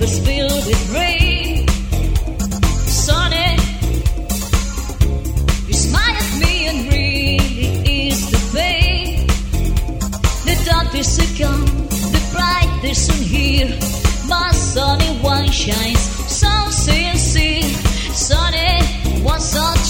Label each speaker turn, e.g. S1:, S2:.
S1: was filled with rain. Sunny, you smile at me and really ease the pain. The darkness will come, the brightness soon here. My sunny one shines so sincere. Sunny, what's up?